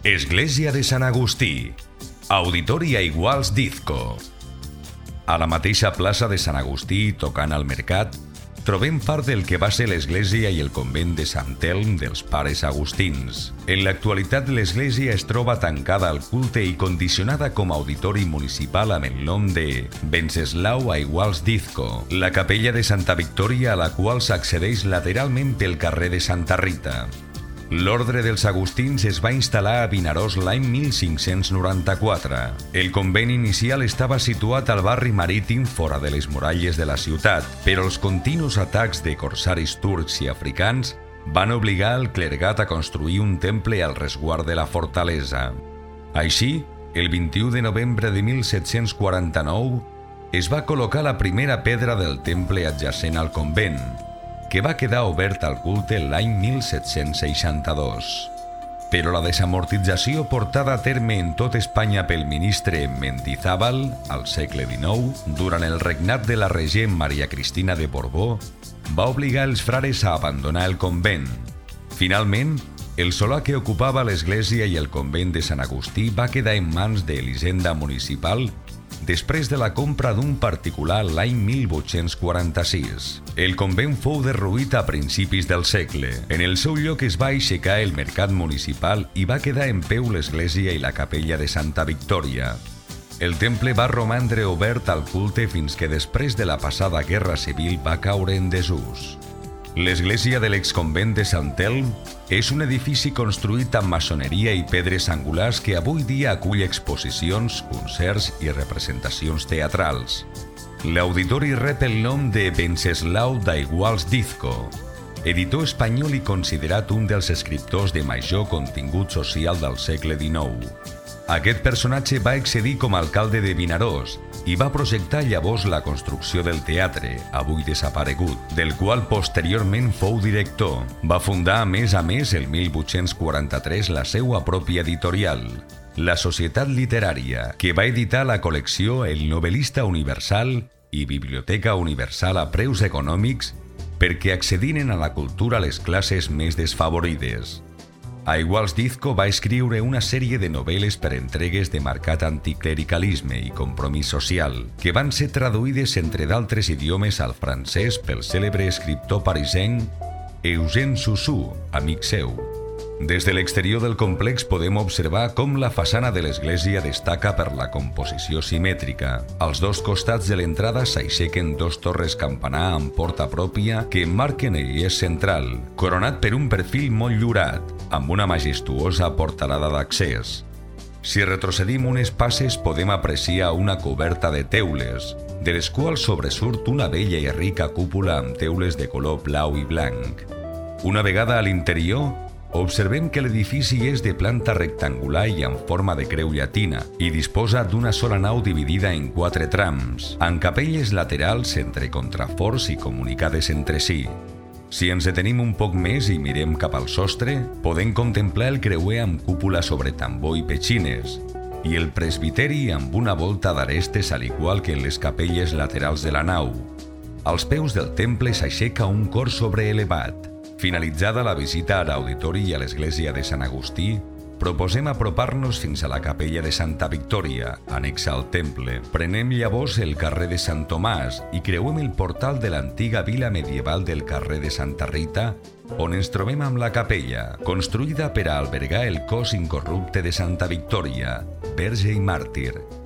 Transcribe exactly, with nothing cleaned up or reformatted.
Església de Sant Agustí, Auditori Aiguals d'Izco. A la mateixa plaça de Sant Agustí, tocant al mercat, trobem part del que va ser l'església i el convent de Sant Elm dels Pares Agustins. En l'actualitat, l'església es troba tancada al culte i condicionada com a auditori municipal amb el nom de Venceslau Aiguals d'Izco, la capella de Santa Victòria a la qual s'accedeix lateralment pel carrer de Santa Rita. L'ordre dels Agustins es va instal·lar a Vinaròs l'any mil cinc-cents noranta-quatre. El convent inicial estava situat al barri marítim fora de les muralles de la ciutat, però els continus atacs de corsaris turcs i africans van obligar el clergat a construir un temple al resguard de la fortalesa. Així, el vint-i-u de novembre de mil set-cents quaranta-nou es va col·locar la primera pedra del temple adjacent al convent, que va quedar obert al culte l'any mil set-cents seixanta-dos. Però la desamortització portada a terme en tot Espanya pel ministre Mendizábal al segle dinou, durant el regnat de la regent Maria Cristina de Borbó, va obligar els frares a abandonar el convent. Finalment, el solar que ocupava l'església i el convent de Sant Agustí va quedar en mans de l'Hisenda Municipal després de la compra d'un particular l'any mil vuit-cents quaranta-sis. El convent fou derruït a principis del segle. En el seu lloc es va aixecar el mercat municipal i va quedar en peu l'església i la capella de Santa Victòria. El temple va romandre obert al culte fins que després de la passada Guerra Civil va caure en desús. L'església de l'exconvent de Sant Elm és un edifici construït amb maçoneria i pedres angulars que avui dia acull exposicions, concerts i representacions teatrals. L'auditori rep el nom de Venceslau d'Aiguals d'Izco, editor espanyol i considerat un dels escriptors de major contingut social del segle dinou. Aquest personatge va excedir com a alcalde de Vinaròs i va projectar llavors la construcció del teatre, avui desaparegut, del qual posteriorment fou director. Va fundar a més a més el mil vuit-cents quaranta-tres la seua pròpia editorial, la Societat Literària, que va editar la col·lecció El Novel·lista Universal i Biblioteca Universal a preus econòmics perquè accediren a la cultura les classes més desfavorides. Aiguals d'Izco va escriure una sèrie de novel·les per entregues de marcat anticlericalisme i compromís social, que van ser traduïdes entre d'altres idiomes al francès pel cèlebre escriptor parisenc Eugène Suzou, amic seu. Des de l'exterior del complex podem observar com la façana de l'església destaca per la composició simètrica. Als dos costats de l'entrada s'aixequen dos torres campanar amb porta pròpia que marquen el eix central, coronat per un perfil molt llorat, amb una majestuosa portalada d'accés. Si retrocedim unes passes podem apreciar una coberta de teules, de les quals sobresurt una bella i rica cúpula amb teules de color blau i blanc. Una vegada a l'interior, observem que l'edifici és de planta rectangular i en forma de creu llatina i disposa d'una sola nau dividida en quatre trams, amb capelles laterals entre contraforts i comunicades entre si. Si ens detenim un poc més i mirem cap al sostre, podem contemplar el creuer amb cúpula sobre tambor i petxines i el presbiteri amb una volta d'arestes al igual que en les capelles laterals de la nau. Als peus del temple s'aixeca un cor sobreelevat. Finalitzada la visita a l'auditori i a l'església de Sant Agustí, proposem apropar-nos fins a la capella de Santa Victòria, anexa al temple. Prenem llavors el carrer de Sant Tomàs i creuem el portal de l'antiga vila medieval del carrer de Santa Rita, on ens trobem amb la capella, construïda per a albergar el cos incorrupte de Santa Victòria, verge i màrtir.